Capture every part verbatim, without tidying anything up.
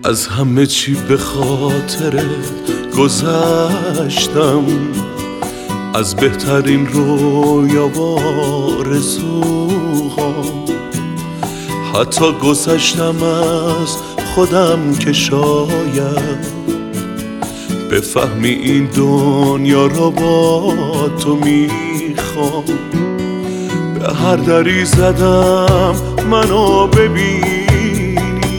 از همه چی به خاطرت گذشتم، از بهترین رویا و آرزوهام. حتی گذشتم از خودم که شاید بفهمی این دنیا را با تو میخوام. به هر دری زدم منو ببینی،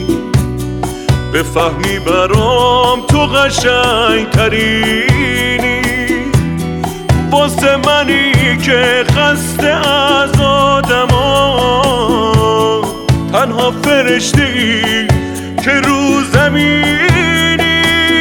بفهمی برام تو قشنگ ترینی. واسه منی که خسته از آدما، تنها فرشته‌ای که رو زمینی.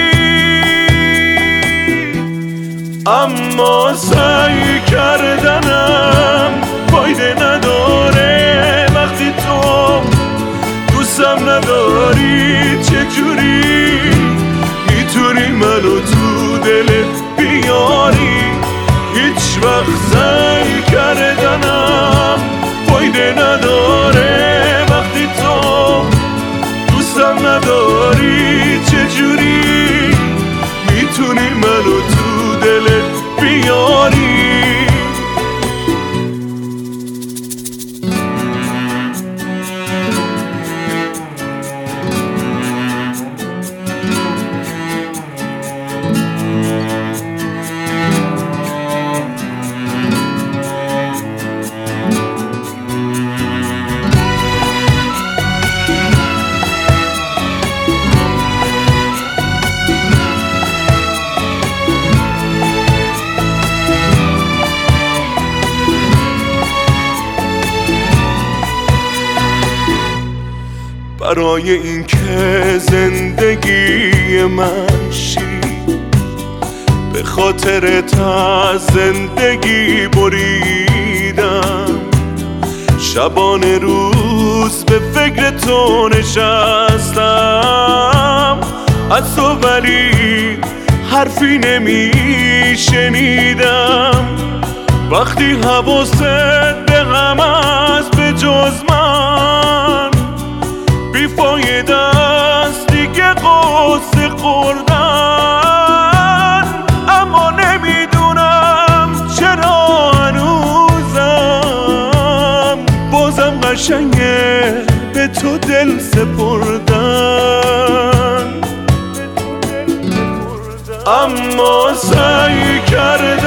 اما سعی کردنم فایده نداره وقتی تو دوستم نداری. چجوری میتونی منو تو دلت بیاری؟ هیچ وقت سعی کردنم فایده نداره وقتی تو دوستم نداری. چجوری میتونی منو تو دلت بیاری؟ برای این که زندگی من شیرین، به خاطرت از زندگی بریدم. شبانه روز به فکر تو نشستم، از تو ولی حرفی نمیشنیدم. وقتی حواست به غم است به جز من، بیفایده است دیگه قصه خوردن. اما نمیدونم چرا هنوزم بازم قشنگه به تو دل سپردن. اما سعی کرد